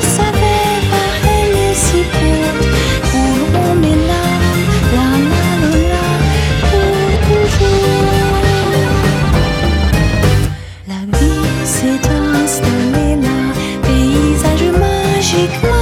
savait pas, elle est si belle. Couleront mes larmes, la la la la, pour toujours. La vie s'est installée là, paysage magique.